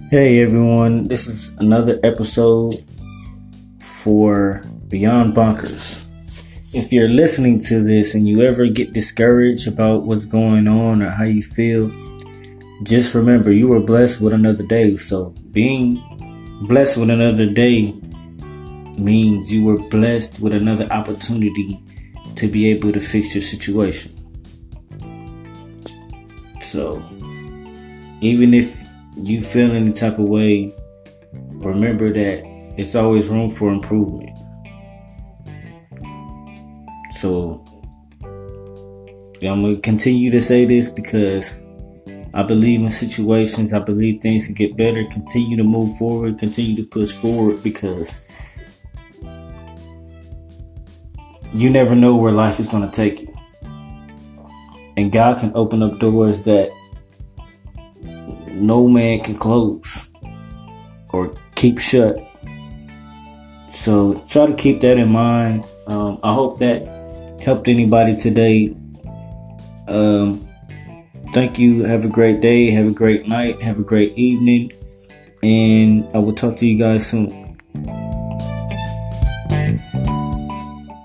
Hey everyone, this is another episode for Beyond Bonkers. If you're listening to this and you ever get discouraged about what's going on or how you feel, just remember you were blessed with another day. So being blessed with another day means you were blessed with another opportunity to be able to fix your situation. So even if you feel any type of way, remember that it's always room for improvement. So I'm going to continue to say this because I believe in situations. I believe things can get better. Continue to move forward. Continue to push forward because you never know where life is going to take you. And God can open up doors that no man can close or keep shut. So try to keep that in mind. I hope that helped anybody today. Thank you. Have a great day. Have a great night. Have a great evening. And I will talk to you guys soon.